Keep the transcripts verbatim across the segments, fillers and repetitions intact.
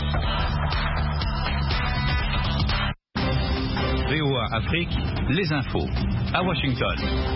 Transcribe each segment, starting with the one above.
V O A Afrique, les infos, à Washington.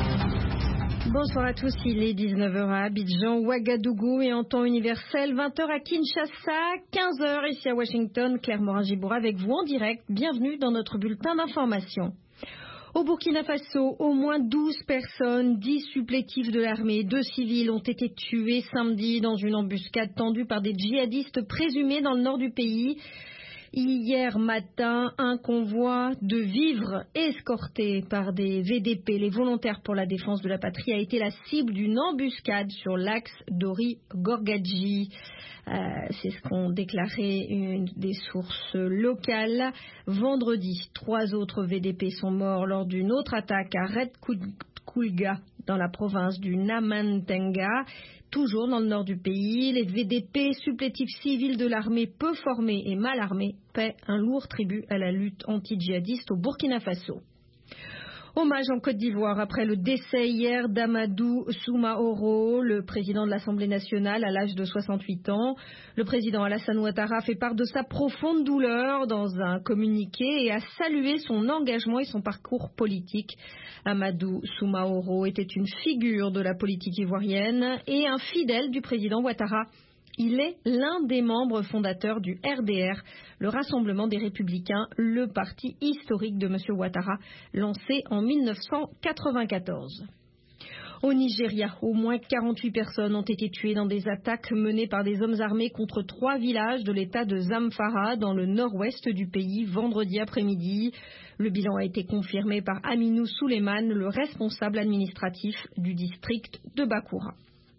Bonsoir à tous, il est dix-neuf heures à Abidjan, Ouagadougou et en temps universel, vingt heures à Kinshasa, quinze heures ici à Washington. Claire Morin-Giboura avec vous en direct. Bienvenue dans notre bulletin d'information. Au Burkina Faso, au moins douze personnes, dix supplétifs de l'armée, deux civils ont été tués samedi dans une embuscade tendue par des djihadistes présumés dans le nord du pays. Hier matin, un convoi de vivres escorté par des V D P, les volontaires pour la défense de la patrie, a été la cible d'une embuscade sur l'axe Dori-Gorgadji. Euh, c'est ce qu'ont déclaré une des sources locales. Vendredi, trois autres V D P sont morts lors d'une autre attaque à Red-Koulga, dans la province du Namantenga. Toujours dans le nord du pays, les V D P, supplétifs civils de l'armée peu formés et mal armés, paient un lourd tribut à la lutte anti-djihadiste au Burkina Faso. Hommage en Côte d'Ivoire après le décès hier d'Amadou Soumaoro, le président de l'Assemblée nationale à l'âge de soixante-huit ans. Le président Alassane Ouattara fait part de sa profonde douleur dans un communiqué et a salué son engagement et son parcours politique. Amadou Soumaoro était une figure de la politique ivoirienne et un fidèle du président Ouattara. Il est l'un des membres fondateurs du R D R, le Rassemblement des Républicains, le parti historique de M. Ouattara, lancé en mille neuf cent quatre-vingt-quatorze. Au Nigeria, au moins quarante-huit personnes ont été tuées dans des attaques menées par des hommes armés contre trois villages de l'état de Zamfara, dans le nord-ouest du pays, vendredi après-midi. Le bilan a été confirmé par Aminou Souleymane, le responsable administratif du district de Bakoura.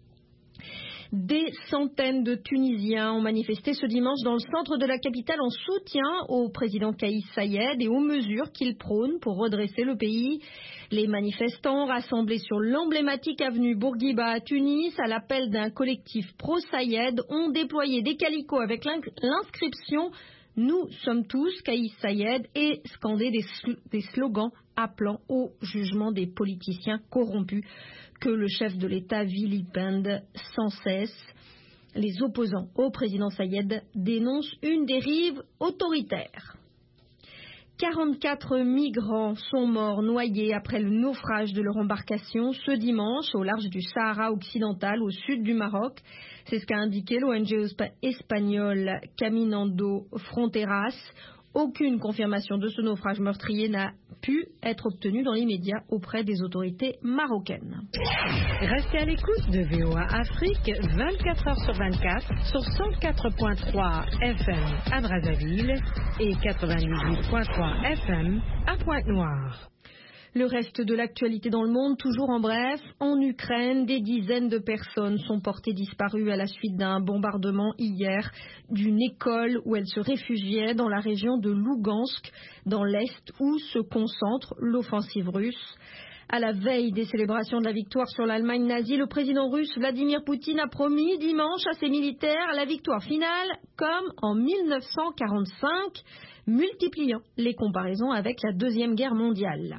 Des centaines de Tunisiens ont manifesté ce dimanche dans le centre de la capitale en soutien au président Kaïs Saïed et aux mesures qu'il prône pour redresser le pays. Les manifestants, rassemblés sur l'emblématique avenue Bourguiba à Tunis, à l'appel d'un collectif pro-Saïed, ont déployé des calicots avec l'inscription « Nous sommes tous Kaïs Saïed » et scandé des, sl- des slogans appelant au jugement des politiciens corrompus que le chef de l'État vilipende sans cesse. Les opposants au président Saïed dénoncent une dérive autoritaire. quarante-quatre migrants sont morts noyés après le naufrage de leur embarcation ce dimanche au large du Sahara occidental au sud du Maroc. C'est ce qu'a indiqué l'O N G espagnole Caminando Fronteras. Aucune confirmation de ce naufrage meurtrier n'a pu être obtenue dans l'immédiat auprès des autorités marocaines. Restez à l'écoute de V O A Afrique vingt-quatre heures sur vingt-quatre sur cent quatre virgule trois F M à Brazzaville et quatre-vingt-dix-huit virgule trois F M à Pointe-Noire. Le reste de l'actualité dans le monde, toujours en bref, en Ukraine, des dizaines de personnes sont portées disparues à la suite d'un bombardement hier d'une école où elles se réfugiaient dans la région de Lougansk, dans l'Est, où se concentre l'offensive russe. À la veille des célébrations de la victoire sur l'Allemagne nazie, le président russe Vladimir Poutine a promis dimanche à ses militaires la victoire finale comme en mille neuf cent quarante-cinq, multipliant les comparaisons avec la Deuxième Guerre mondiale.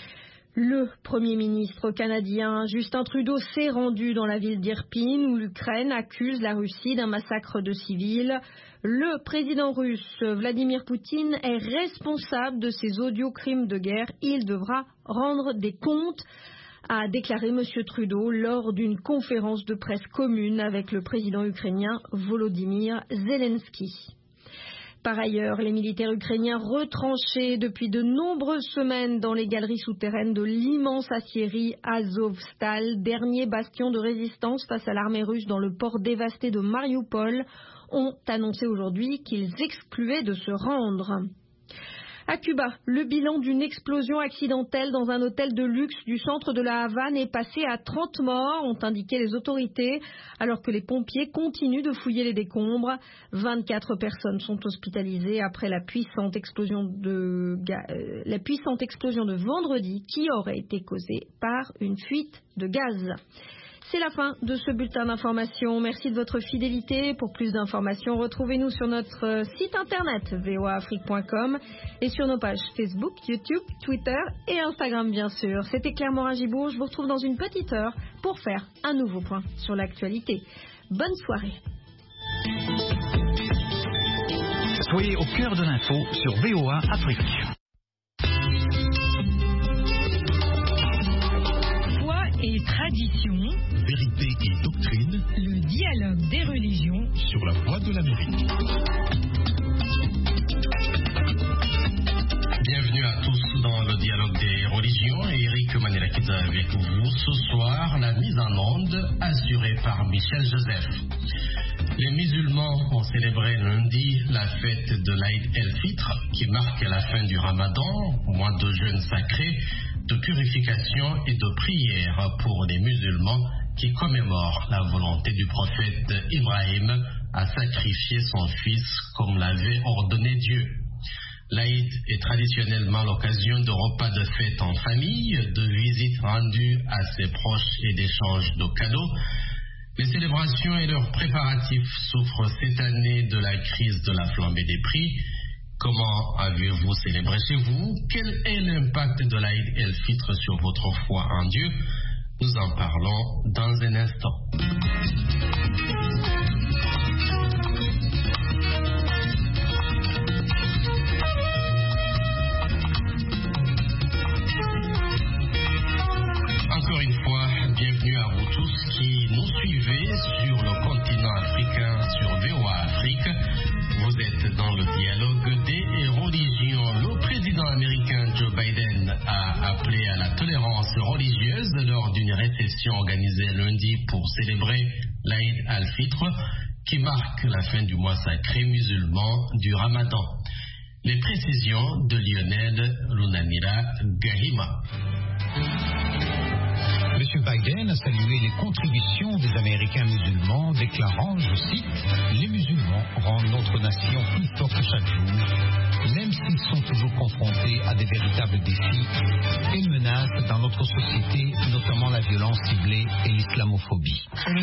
Le Premier ministre canadien Justin Trudeau s'est rendu dans la ville d'Irpin où l'Ukraine accuse la Russie d'un massacre de civils. Le président russe Vladimir Poutine est responsable de ces odieux crimes de guerre. Il devra rendre des comptes, a déclaré M. Trudeau lors d'une conférence de presse commune avec le président ukrainien Volodymyr Zelensky. Par ailleurs, les militaires ukrainiens retranchés depuis de nombreuses semaines dans les galeries souterraines de l'immense aciérie Azovstal, dernier bastion de résistance face à l'armée russe dans le port dévasté de Mariupol, ont annoncé aujourd'hui qu'ils excluaient de se rendre. À Cuba, le bilan d'une explosion accidentelle dans un hôtel de luxe du centre de la Havane est passé à trente morts, ont indiqué les autorités, alors que les pompiers continuent de fouiller les décombres. vingt-quatre personnes sont hospitalisées après la puissante explosion de, euh, la puissante explosion de vendredi qui aurait été causée par une fuite de gaz. C'est la fin de ce bulletin d'information. Merci de votre fidélité. Pour plus d'informations, retrouvez-nous sur notre site internet v o a afrique point com et sur nos pages Facebook, YouTube, Twitter et Instagram bien sûr. C'était Claire Morin-Gibour. Je vous retrouve dans une petite heure pour faire un nouveau point sur l'actualité. Bonne soirée. Soyez au cœur de l'info sur V O A Afrique. Foi et tradition, vérité et doctrine, le dialogue des religions sur la voie de l'Amérique. Bienvenue à tous dans le dialogue des religions. Eric Manelakiza avec vous ce soir. La mise en onde assurée par Michel Joseph. Les musulmans ont célébré lundi la fête de l'Aïd el-Fitr qui marque la fin du Ramadan, mois de jeûne sacré, de purification et de prière pour les musulmans qui commémorent la volonté du prophète Ibrahim à sacrifier son fils comme l'avait ordonné Dieu. L'Aïd est traditionnellement l'occasion de repas de fête en famille, de visites rendues à ses proches et d'échanges de cadeaux. Les célébrations et leurs préparatifs souffrent cette année de la crise de la flambée des prix. Comment avez-vous célébré chez vous? Quel est l'impact de l'Aïd el-Fitr sur votre foi en Dieu? Nous en parlons dans un instant. Encore une fois, bienvenue à vous tous qui nous suivez sur le continent africain, sur V O A Afrique. Vous êtes dans le dialogue des religions. Le président américain Joe Biden a appelé à la tolérance religieuse lors d'une réception organisée lundi pour célébrer l'Aïd al-Fitr, qui marque la fin du mois sacré musulman du Ramadan. Les précisions de Lionel Lunanira Gahima. M. Biden a salué les contributions des Américains musulmans, déclarant, je cite, « Les musulmans rendent notre nation plus forte chaque jour, même s'ils sont toujours confrontés à des véritables défis et menaces dans notre société, notamment la violence ciblée et l'islamophobie. »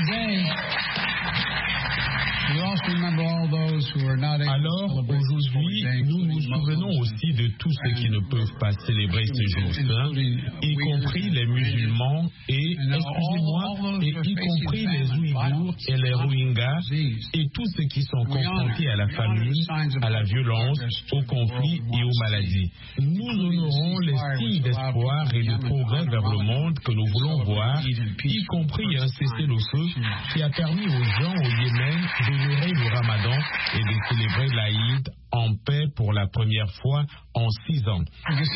Alors, aujourd'hui, nous nous souvenons aussi de tous ceux qui ne peuvent pas célébrer ces jours saints, y compris les musulmans et, excusez-moi, et y compris les Ouïghours et les Rohingyas et tous ceux qui sont confrontés à la famine, à la violence, au conflit et aux maladies. Nous honorons les signes d'espoir et de progrès vers le monde que nous voulons voir, y compris un cessez-le-feu qui a permis aux gens au Yémen d'honorer le Ramadan et de célébrer l'Aïd en paix pour la première fois en six ans.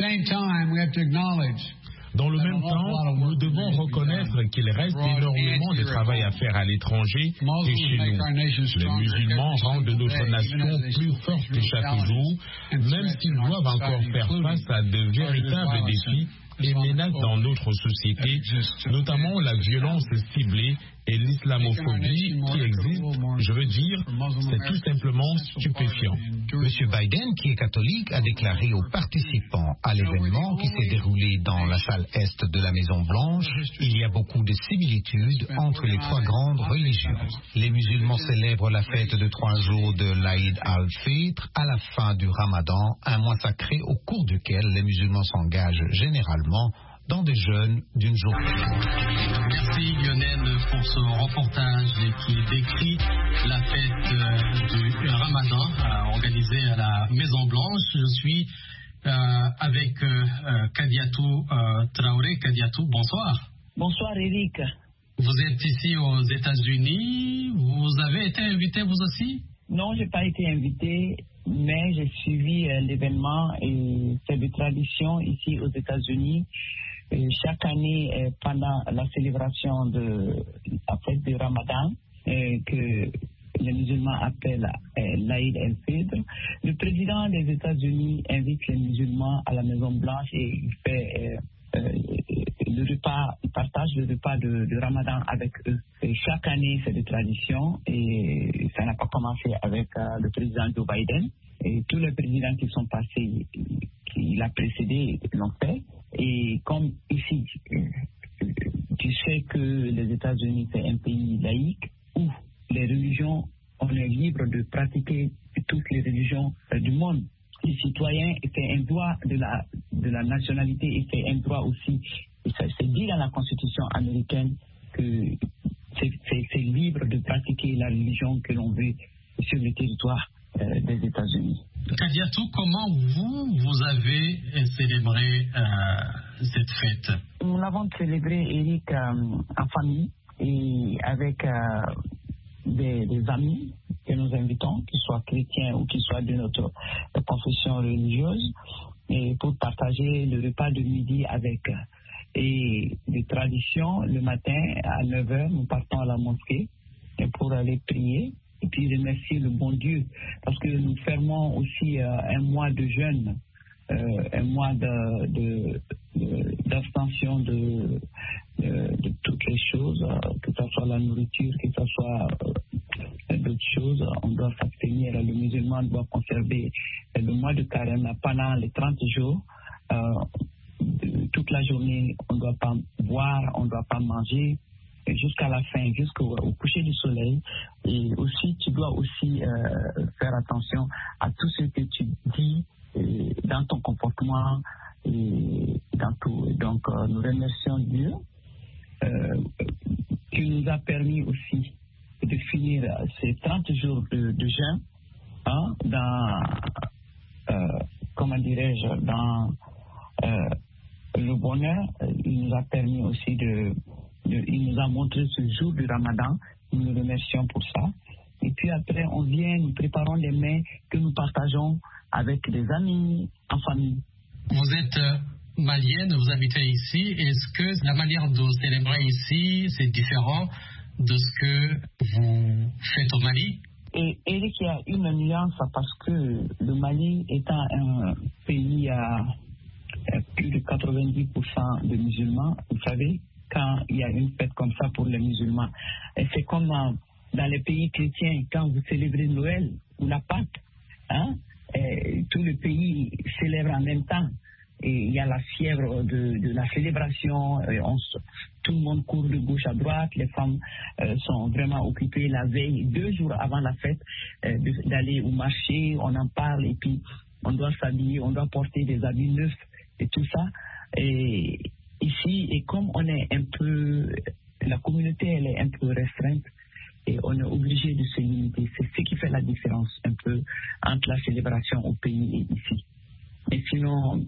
Dans le même temps, nous devons reconnaître qu'il reste énormément de travail à faire à l'étranger et chez nous. Les musulmans rendent notre nation plus forte chaque jour, même s'ils doivent encore faire face à de véritables défis et menaces dans notre société, notamment la violence ciblée et l'islamophobie qui existe, je veux dire, c'est tout simplement stupéfiant. M. Biden, qui est catholique, a déclaré aux participants à l'événement qui s'est déroulé dans la salle est de la Maison-Blanche, il y a beaucoup de similitudes entre les trois grandes religions. Les musulmans célèbrent la fête de trois jours de l'Aïd al-Fitr à la fin du Ramadan, un mois sacré au cours duquel les musulmans s'engagent généralement dans des jeûnes d'une journée. Merci Lionel pour ce reportage qui décrit la fête euh, du Ramadan euh, organisée à la Maison Blanche. Je suis euh, avec euh, Kadiatou euh, Traoré. Kadiatou, bonsoir. Bonsoir Eric. Vous êtes ici aux États-Unis. Vous avez été invité vous aussi? Non, je n'ai pas été invité, mais j'ai suivi euh, l'événement et c'est de tradition ici aux États-Unis. Et chaque année, euh, pendant la célébration de la fête du Ramadan, euh, que les musulmans appellent euh, l'Aïd el-Fitr, le président des États-Unis invite les musulmans à la Maison-Blanche et il fait euh, euh, le repas, il partage le repas de, de Ramadan avec eux. Et chaque année, c'est de tradition et ça n'a pas commencé avec euh, le président Joe Biden. Et tous les présidents qui sont passés, qui l'a précédé, l'ont fait. Et comme ici, euh, tu sais que les États-Unis, c'est un pays laïque où les religions, on est libre de pratiquer toutes les religions euh, du monde. Les citoyens, c'est un droit de la, de la nationalité et c'est un droit aussi, c'est dit dans la Constitution américaine que c'est, c'est, c'est libre de pratiquer la religion que l'on veut sur le territoire euh, des États-Unis. Kadiatou, comment vous, vous avez célébré euh, cette fête? Nous l'avons célébré, Eric, euh, en famille et avec euh, des, des amis que nous invitons, qu'ils soient chrétiens ou qu'ils soient de notre confession religieuse, et pour partager le repas de midi avec eux. Et de tradition, le matin à neuf heures, nous partons à la mosquée pour aller prier et puis remercier le bon Dieu, parce que nous fermons aussi euh, un mois de jeûne, euh, un mois de, de, de, d'abstention de, de, de toutes les choses, euh, que ce soit la nourriture, que ce soit euh, d'autres choses. On doit s'abstenir. Le musulman doit conserver euh, le mois de carême pendant les trente jours. Euh, de, toute la journée, on ne doit pas boire, on ne doit pas manger, jusqu'à la fin, jusqu'au au coucher du soleil. Et aussi, tu dois aussi euh, faire attention à tout ce que tu dis euh, dans ton comportement et dans tout. Et donc, euh, nous remercions Dieu euh, qui nous a permis aussi de finir ces trente jours de, de jeûne hein, dans, euh, comment dirais-je, dans euh, le bonheur. Il nous a permis aussi de Il nous a montré ce jour du Ramadan. Nous nous remercions pour ça. Et puis après, on vient, nous préparons des mets que nous partageons avec des amis, en famille. Vous êtes malienne, vous habitez ici. Est-ce que la manière de célébrer ici, c'est différent de ce que vous faites au Mali? Et Eric, il y a une nuance parce que le Mali étant un pays à plus de quatre-vingt-dix pour cent de musulmans, vous savez, quand il y a une fête comme ça pour les musulmans. Et c'est comme dans, dans les pays chrétiens, quand vous célébrez Noël ou la Pâque, hein, et tout le pays célèbre en même temps. Et il y a la fièvre de, de la célébration, et on, tout le monde court de gauche à droite, les femmes euh, sont vraiment occupées la veille, deux jours avant la fête, euh, d'aller au marché, on en parle, et puis on doit s'habiller, on doit porter des habits neufs et tout ça. Et ici, et comme on est un peu, la communauté elle est un peu restreinte et on est obligé de se limiter. C'est ce qui fait la différence un peu entre la célébration au pays et ici. Et sinon,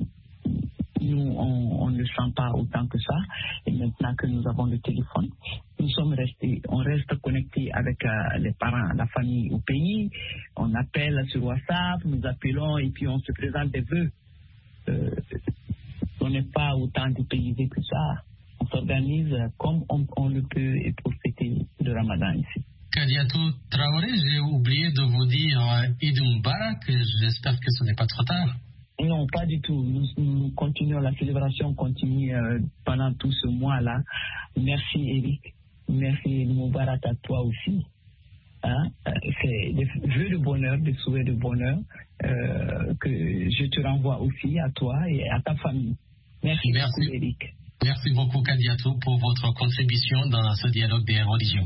nous, on, on ne sent pas autant que ça. Et maintenant que nous avons le téléphone, nous sommes restés, on reste connectés avec euh, les parents, la famille au pays. On appelle sur WhatsApp, nous appelons et puis on se présente des vœux. Euh, On n'est pas autant dépaysé que ça. On s'organise comme on, on le peut et pour fêter le Ramadan ici. Kadiatou Traoré, j'ai oublié de vous dire Eid Mubarak. J'espère que ce n'est pas trop tard. Non, pas du tout. Nous, nous continuons, la célébration continue euh, pendant tout ce mois-là. Merci Eric. Merci Eid Mubarak à toi aussi. Hein? C'est des vœux de bonheur, des souhaits de bonheur euh, que je te renvoie aussi à toi et à ta famille. Merci, Merci. beaucoup, Eric. Merci beaucoup, Kadiatou, pour votre contribution dans ce dialogue des religions.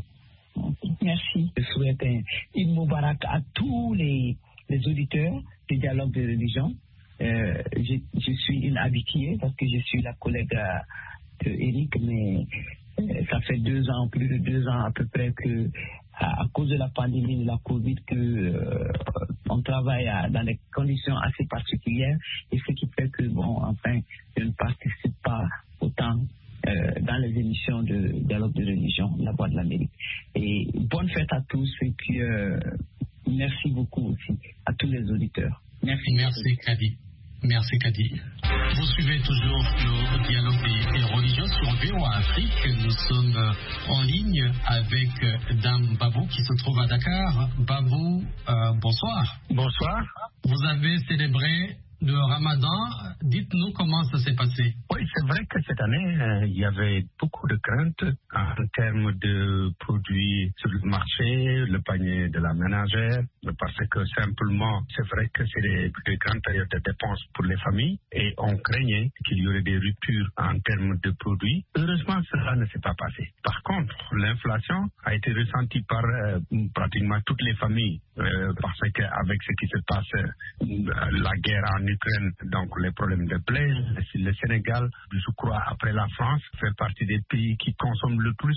Merci. Je souhaite un Eid Mubarak à tous les, les auditeurs du dialogue de religion. Euh, je, je suis une habituée parce que je suis la collègue de Eric, mais euh, ça fait deux ans, plus de deux ans à peu près que à cause de la pandémie de la Covid, que euh, on travaille à, dans des conditions assez particulières, et ce qui fait que, bon, enfin, je ne participe pas autant euh, dans les émissions de dialogue de religion, La Voix de l'Amérique. Et bonne fête à tous, et puis euh, merci beaucoup aussi à tous les auditeurs. Merci. Merci, Kadi. Merci, Kadi. Vous suivez toujours le dialogue des, des religions sur V O A Afrique. Nous sommes en ligne avec Dame Babou qui se trouve à Dakar. Babou, euh, bonsoir. Bonsoir. Vous avez célébré le Ramadan. Dites-nous comment ça s'est passé. Oui, c'est vrai que cette année, euh, il y avait beaucoup de craintes en termes de produits sur le marché, le panier de la ménagère, parce que simplement, c'est vrai que c'est des, des grandes périodes de dépenses pour les familles et on craignait qu'il y aurait des ruptures en termes de produits. Heureusement, cela ne s'est pas passé. Par contre, l'inflation a été ressentie par euh, pratiquement toutes les familles euh, parce qu'avec ce qui se passe, euh, la guerre en Ukraine, donc les problèmes de blé, le Sénégal, je crois, après la France, fait partie des pays qui consomment le plus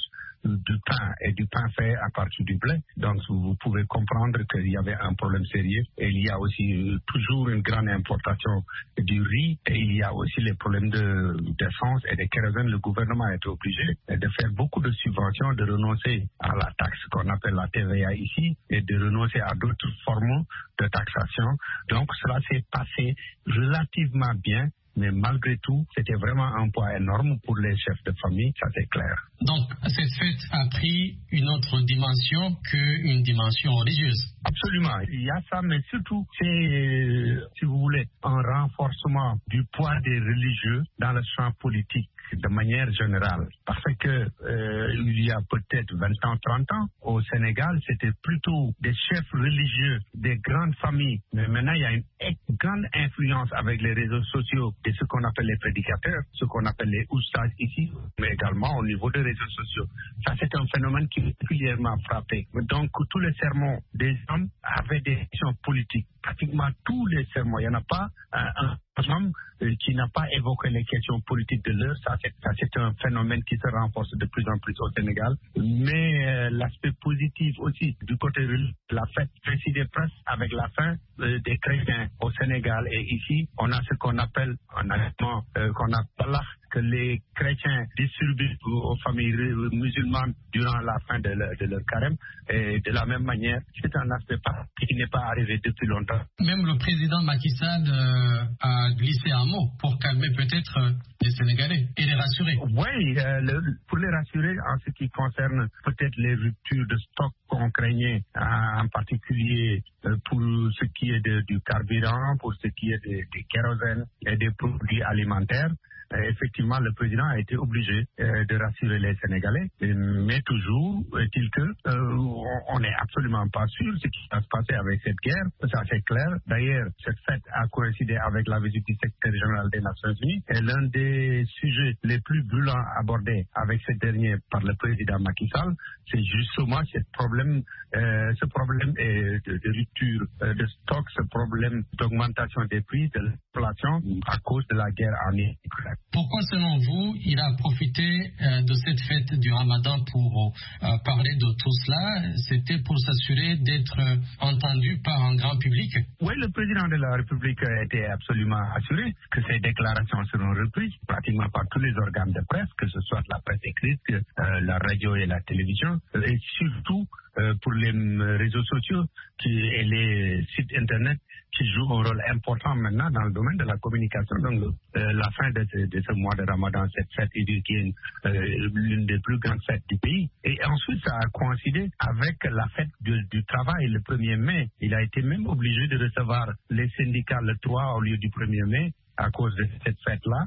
du pain et du pain fait à partir du blé. Donc vous pouvez comprendre qu'il y avait un problème sérieux. Et il y a aussi euh, toujours une grande importation du riz et il y a aussi les problèmes de, d'essence et de kérosène. Le gouvernement a été obligé de faire beaucoup de subventions, de renoncer à la taxe qu'on appelle la T V A ici et de renoncer à d'autres formes de taxation. Donc cela s'est passé relativement bien. Mais malgré tout, c'était vraiment un poids énorme pour les chefs de famille, ça c'est clair. Donc, cette fête a pris une autre dimension qu'une dimension religieuse. Absolument, il y a ça, mais surtout, c'est, si vous voulez, un renforcement du poids des religieux dans le champ politique de manière générale. Parce que euh, il y a peut-être vingt ans, trente ans, au Sénégal, c'était plutôt des chefs religieux, des grandes familles. Mais maintenant, il y a une grande influence avec les réseaux sociaux de ce qu'on appelle les prédicateurs, ce qu'on appelle les oustas ici, mais également au niveau des réseaux sociaux. Ça, c'est un phénomène qui est particulièrement frappé. Donc, tous les sermons des hommes avaient des actions politiques. Pratiquement tous les sermons. Il n'y en a pas un, un homme qui n'a pas évoqué les questions politiques de l'heure. Ça, c'est, ça, c'est un phénomène qui se renforce de plus en plus au Sénégal. Mais euh, l'aspect positif aussi du côté de la fête coïncidait presque avec la fin euh, des chrétiens au Sénégal. Et ici, on a ce qu'on appelle en allemand, euh, qu'on appelle que les chrétiens distribuent aux familles musulmanes durant la fin de leur, de leur carême. Et de la même manière, c'est un aspect qui n'est pas arrivé depuis longtemps. Même le président Macky Sall euh, a glissé un mot pour calmer peut-être euh, les Sénégalais et les rassurer. Oui, euh, le, pour les rassurer en ce qui concerne peut-être les ruptures de stock qu'on craignait, euh, en particulier euh, pour ce qui est de, du carburant, pour ce qui est des de kérosène et des produits alimentaires. Euh, effectivement, le président a été obligé euh, de rassurer les Sénégalais, mais toujours est-il que euh, on n'est absolument pas sûr ce qui va se passer avec cette guerre. Ça, c'est clair. D'ailleurs, cette fête a coïncidé avec la visite du secrétaire général des Nations Unies et l'un des sujets les plus brûlants abordés avec ce dernier par le président Macky Sall, c'est justement ce problème, euh, ce problème de, de rupture euh, de stock, ce problème d'augmentation des prix, de l'inflation à cause de la guerre en Ukraine. Pourquoi, selon vous, il a profité euh, de cette fête du Ramadan pour euh, parler de tout cela? C'était pour s'assurer d'être euh, entendu par un grand public? Oui, le président de la République a été absolument assuré que ces déclarations seront reprises pratiquement par tous les organes de presse, que ce soit la presse écrite, euh, la radio et la télévision, et surtout euh, pour les réseaux sociaux qui, et les sites Internet qui jouent un rôle important maintenant dans le domaine de la communication. Donc, euh, la fin de ce, de ce mois de Ramadan, cette fête qui est euh, l'une des plus grandes fêtes du pays. Et ensuite, ça a coïncidé avec la fête du, du travail le premier mai. Il a été même obligé de recevoir les syndicats le trois au lieu du premier mai. À cause de cette fête-là,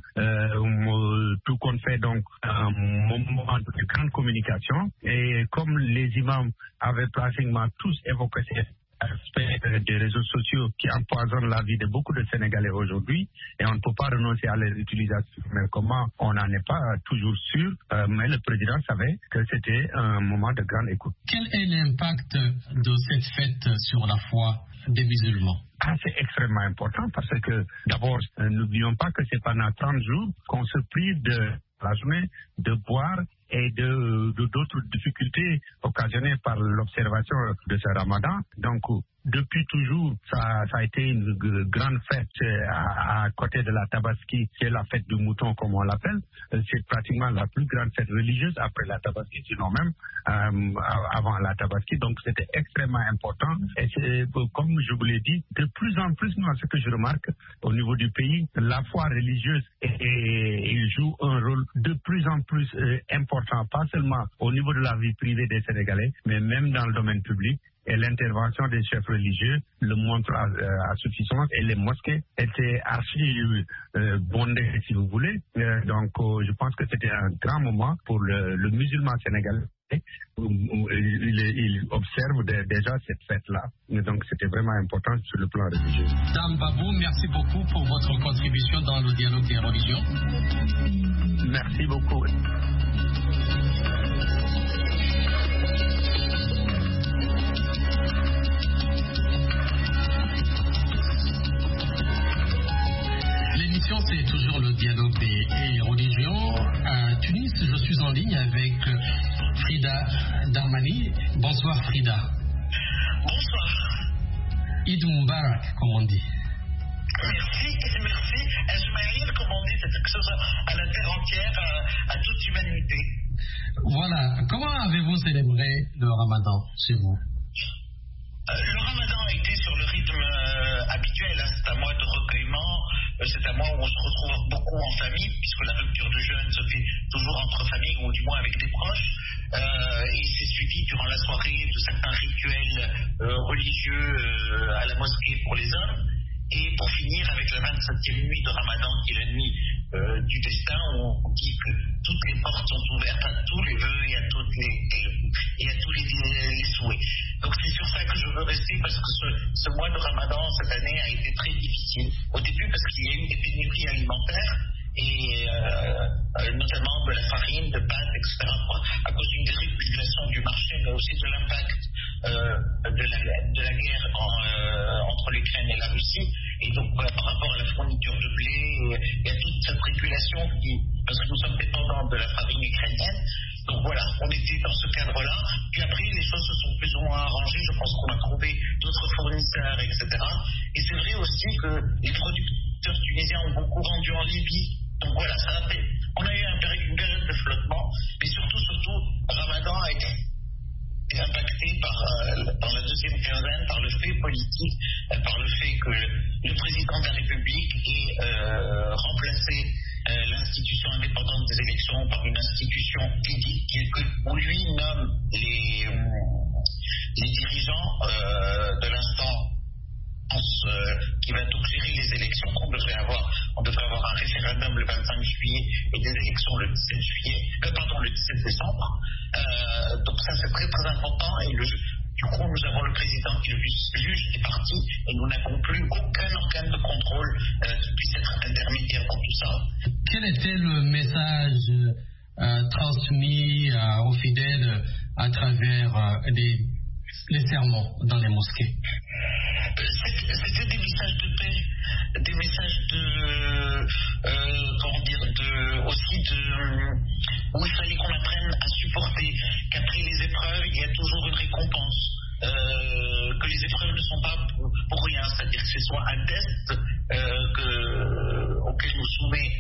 euh, tout compte fait donc un moment de grande communication. Et comme les imams avaient pratiquement tous évoqué ces aspects des réseaux sociaux qui empoisonnent la vie de beaucoup de Sénégalais aujourd'hui, et on ne peut pas renoncer à les utilisations. Mais comment, on n'en est pas toujours sûr, euh, mais le président savait que c'était un moment de grande écoute. Quel est l'impact de cette fête sur la foi des musulmans? Ah, c'est extrêmement important parce que, d'abord, euh, n'oublions pas que c'est pendant trente jours qu'on se prive de la journée de boire et de, de d'autres difficultés occasionnées par l'observation de ce Ramadan. Donc, depuis toujours, ça, ça a été une grande fête à, à côté de la Tabaski, qui est la fête du mouton, comme on l'appelle. C'est pratiquement la plus grande fête religieuse après la Tabaski, sinon même euh, avant la Tabaski. Donc, c'était extrêmement important. Et c'est, comme je vous l'ai dit, de plus en plus, moi, ce que je remarque au niveau du pays, la foi religieuse et, et, et joue un rôle de plus en plus euh, important, pas seulement au niveau de la vie privée des Sénégalais, mais même dans le domaine public. Et l'intervention des chefs religieux le montre à, à suffisance. Et les mosquées étaient archi euh, bondées, si vous voulez. Euh, donc, euh, je pense que c'était un grand moment pour le, le musulman sénégalais. Il, il observe de, déjà cette fête-là. Et donc, c'était vraiment important sur le plan religieux. Dame Babou, merci beaucoup pour votre contribution dans le dialogue des religions. Merci beaucoup. émission, c'est toujours le dialogue des religions. À Tunis, je suis en ligne avec Frida Darmani. Bonsoir Frida. Bonsoir. Eid Mubarak, comme on dit. Merci, merci. Ajmaïl, comme on dit, c'est quelque chose à la terre entière, à, à toute humanité. Voilà. Comment avez-vous célébré le Ramadan chez vous? Euh, le Ramadan a été sur le rythme euh, habituel, hein. C'est un mois de recueillement, euh, c'est un mois où on se retrouve beaucoup en famille, puisque la rupture de jeûne se fait toujours entre familles, ou du moins avec des proches, euh, et c'est suivi durant la soirée de certains rituels euh, religieux euh, à la mosquée pour les hommes, et pour finir avec la vingt-septième nuit de Ramadan, qui est la nuit euh, du destin, où on dit que toutes les portes sont ouvertes à tous les vœux et à, toutes les, et à tous les, les souhaits. Donc c'est sur ça que je veux rester, parce que ce, ce mois de Ramadan, cette année, a été très difficile. Au début, parce qu'il y a eu des pénuries alimentaires, et euh, notamment de la farine, de pâtes, et cetera, à cause d'une dérégulation du marché, mais aussi de l'impact euh, de, la, de la guerre en, euh, entre l'Ukraine et la Russie. Et donc, voilà, par rapport à la fourniture de blé et, et à toute cette régulation, qui, parce que nous sommes dépendants de la farine ukrainienne. Donc voilà, on était dans ce cadre-là. Puis après, les choses se sont plus ou moins arrangées. Je pense qu'on a trouvé d'autres fournisseurs, et cetera. Et c'est vrai aussi que les producteurs tunisiens ont beaucoup vendu en Libye. Donc voilà, ça a fait. On a eu un, une période de flottement, mais surtout, surtout, Ramadan a été impacté par, euh, dans la deuxième quinzaine par le fait politique, euh, par le fait que le président de la République ait euh, remplacé euh, l'institution indépendante des élections par une institution qui dit que où lui nomme les, euh, les dirigeants euh, de l'instant euh, qui va donc gérer les élections. On devrait avoir, on devrait avoir un référendum le vingt-cinq juillet et des élections le dix-sept juillet, euh, pardon, le dix-sept décembre. Euh, donc ça c'est très très important, et le, du coup nous avons le président qui le juge est parti, et nous n'avons plus aucun organe de contrôle euh, qui puisse être intermédiaire dans tout ça. Quel était le message euh, transmis euh, aux fidèles à travers euh, les, les sermons dans les mosquées? C'était des messages de paix, des messages de, euh, comment dire, de, aussi de, où il fallait qu'on apprenne à supporter, qu'après les épreuves, il y a toujours une récompense, euh, que les épreuves ne sont pas pour, pour rien, c'est-à-dire que ce soit un test euh, que, auquel nous soumet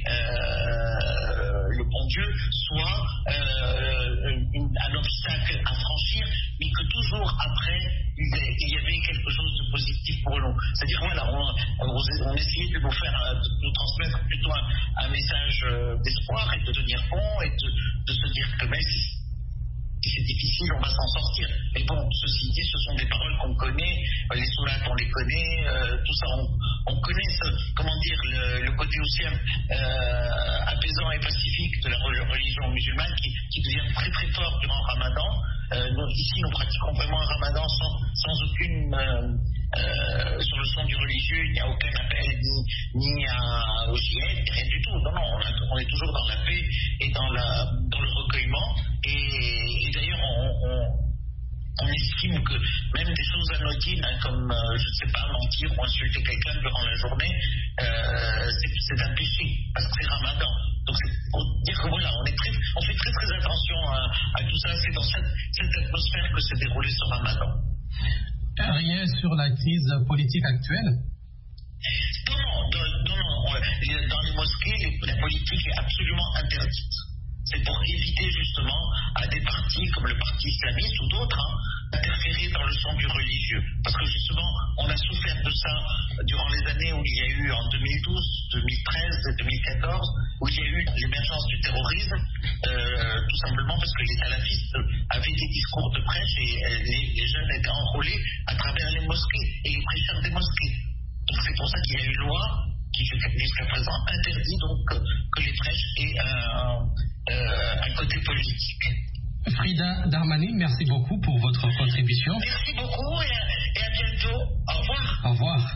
euh, le bon Dieu, soit euh, une, un obstacle à franchir, mais que toujours après, il y avait quelque chose de positif pour nous. C'est-à-dire, voilà, on, on, on essayait de nous faire, de nous transmettre plutôt un, un message d'espoir et de tenir bon, et de, de se dire que même si c'est difficile, on va s'en sortir. Mais bon, ceci dit, ce sont des paroles qu'on connaît, les sourates, on les connaît, euh, tout ça, on, on connaît, ce, comment dire, le, le côté aussi euh, apaisant et pacifique de la religion musulmane qui, qui devient très très fort durant le Ramadan. Euh, nous, ici, nous pratiquons vraiment un Ramadan sans, sans aucune... Euh, euh, sur le son du religieux, il n'y a aucun appel ni, ni à, au djihad, rien du tout. Non, non, on, a, on est toujours dans la paix et dans, la, dans le recueillement. Et, et d'ailleurs, on, on, on estime que même des choses anodines, hein, comme, euh, je ne sais pas, mentir ou insulter quelqu'un durant la journée, euh, c'est un péché, parce que c'est Ramadan. Donc c'est pour dire que voilà, on, est très, on fait très très attention à, à tout ça. C'est dans cette, cette atmosphère que s'est déroulé ce Ramadan. Rien sur la crise politique actuelle? Non, non, non, non. Dans les mosquées, la politique est absolument interdite. C'est pour éviter justement à des partis comme le parti islamiste ou d'autres hein, d'interférer dans le son du religieux. Parce que justement, on a souffert de ça durant les années où il y a eu en deux mille douze, deux mille treize et deux mille quatorze, où il y a eu l'émergence du terrorisme, euh, tout simplement parce que les salafistes avaient des discours de prêche et euh, les, les jeunes étaient enrôlés à travers les mosquées et les prêcheurs des mosquées. Donc c'est pour ça qu'il y a une loi qui jusqu'à présent interdit donc que les prêches aient un, euh, un côté politique. Frida Darmani, merci beaucoup pour votre contribution. Merci beaucoup et à, et à bientôt. Au revoir. Au revoir.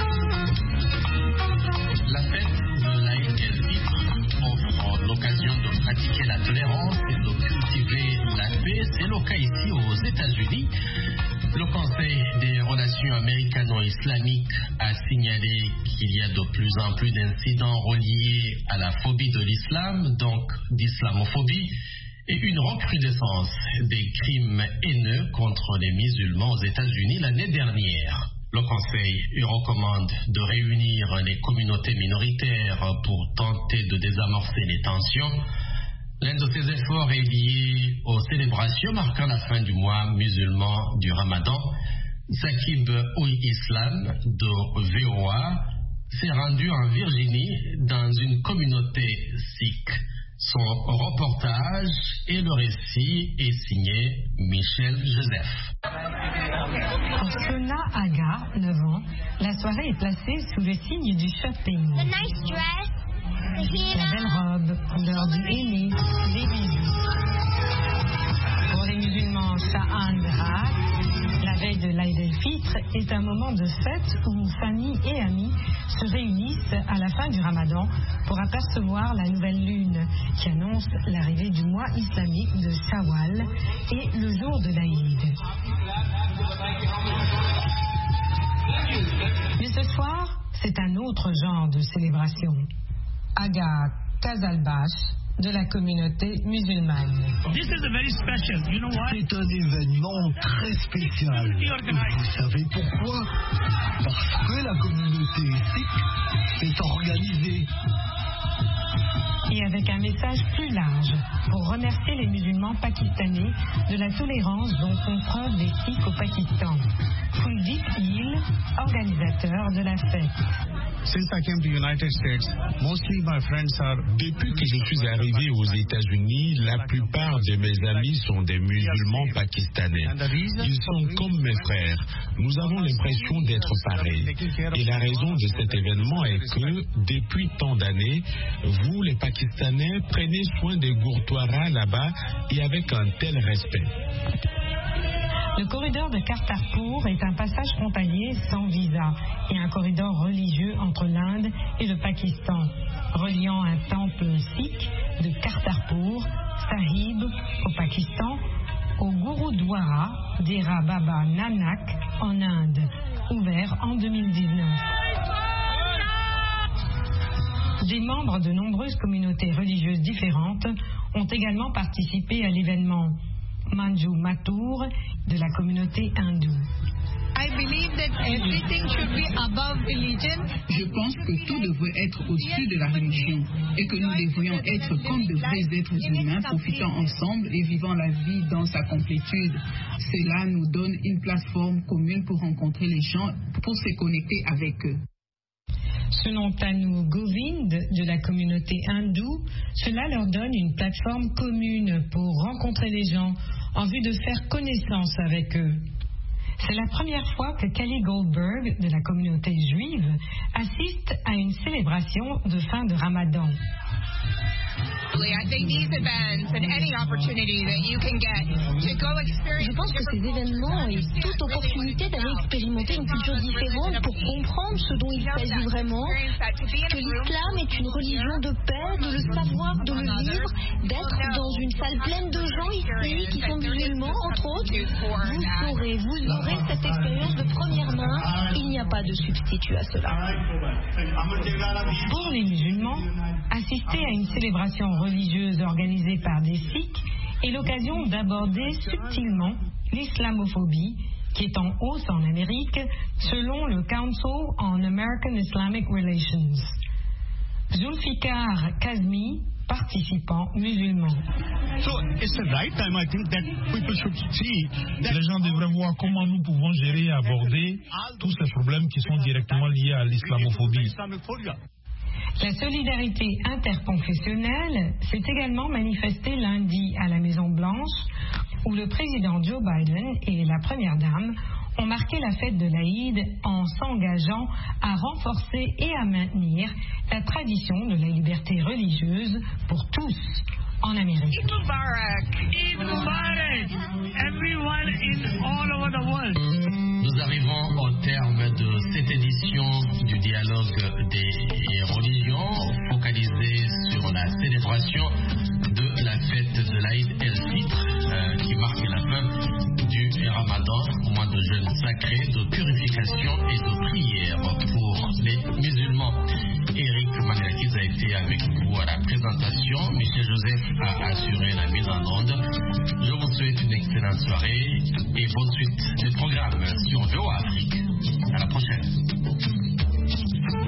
La fête de l'Aïd el-Fitr offre l'occasion de pratiquer la tolérance et de cultiver la paix. C'est le cas ici aux États-Unis. Le Conseil des relations américano-islamiques a signalé qu'il y a de plus en plus d'incidents reliés à la phobie de l'islam, donc d'islamophobie, et une recrudescence des crimes haineux contre les musulmans aux États-Unis l'année dernière. Le Conseil recommande de réunir les communautés minoritaires pour tenter de désamorcer les tensions. L'un de ces efforts est lié aux célébrations marquant la fin du mois musulman du Ramadan. Sakib Oui Islam de V O A s'est rendu en Virginie dans une communauté sikh. Son reportage et le récit est signé Michel Joseph. Pour Sona Aga, neuf ans, la soirée est placée sous le signe du shopping. The nice dress, la belle robe, l'heure du henné, les bisous. Pour les musulmans Sha'an Ra, la veille de l'Aïd el-Fitr est un moment de fête où famille et amis se réunissent à la fin du Ramadan pour apercevoir la nouvelle lune qui annonce l'arrivée du mois islamique de Shawwal et le jour de l'Aïd. Mais ce soir, c'est un autre genre de célébration. Aga Kazalbash de la communauté musulmane. C'est un événement très spécial. Vous savez pourquoi? Parce que la communauté sikh est organisée. Et avec un message plus large pour remercier les musulmans pakistanais de la tolérance dont font preuve les Sikhs au Pakistan. Kuldeep Hill, organisateur de la fête. Since I came to United States, mostly my friends are... Depuis que je suis arrivé aux États-Unis, la plupart de mes amis sont des musulmans pakistanais. Ils sont comme mes frères. Nous avons l'impression d'être pareils. Et la raison de cet événement est que, depuis tant d'années, vous, les Pakistanais, prenez soin des Gurdwaras là-bas et avec un tel respect. Le corridor de Kartarpur est un passage frontalier sans visa et un corridor religieux entre l'Inde et le Pakistan, reliant un temple sikh de Kartarpur, Sahib, au Pakistan, au Gurudwara d'Era Baba Nanak en Inde, ouvert en deux mille dix-neuf. Des membres de nombreuses communautés religieuses différentes ont également participé à l'événement. Manju Mathur de la communauté hindoue. Je pense que tout devrait être au-dessus de la religion et que nous devrions être comme de vrais êtres humains profitant ensemble et vivant la vie dans sa complétude. Cela nous donne une plateforme commune pour rencontrer les gens, pour se connecter avec eux. Selon Tanu Govind de la communauté hindoue, cela leur donne une plateforme commune pour rencontrer les gens en vue de faire connaissance avec eux. C'est la première fois que Kelly Goldberg de la communauté juive assiste à une célébration de fin de Ramadan. Je pense que ces événements et toute opportunité d'aller expérimenter une culture différente pour comprendre ce dont il s'agit vraiment, que l'islam est une religion de paix, de le savoir, de le vivre, d'être dans une salle pleine de gens ici qui sont musulmans, entre autres, vous saurez, vous aurez cette expérience de première main, il n'y a pas de substitut à cela. Pour les musulmans, assister à une célébration religieuse organisée par des Sikhs est l'occasion d'aborder subtilement l'islamophobie qui est en hausse en Amérique selon le Council on American Islamic Relations. Zulfikar Kazmi, participant musulman. Les gens devraient voir comment nous pouvons gérer et aborder tous ces problèmes qui sont directement liés à l'islamophobie. La solidarité interconfessionnelle s'est également manifestée lundi à la Maison-Blanche, où le président Joe Biden et la première dame ont marqué la fête de l'Aïd en s'engageant à renforcer et à maintenir la tradition de la liberté religieuse pour tous en Amérique. Eid Mubarak, Eid Mubarak, everyone in all over the world. Nous arrivons au terme de cette édition du dialogue des religions, focalisée sur la célébration de la fête de l'Aïd el-Fitr, euh, qui marque la fin du Ramadan, mois de jeûne sacré, de purification et de prière pour les musulmans. été avec vous à la présentation. Michel Joseph a assuré la mise en onde. Je vous souhaite une excellente soirée et bonne suite des programmes sur V O A Afrique. À la prochaine.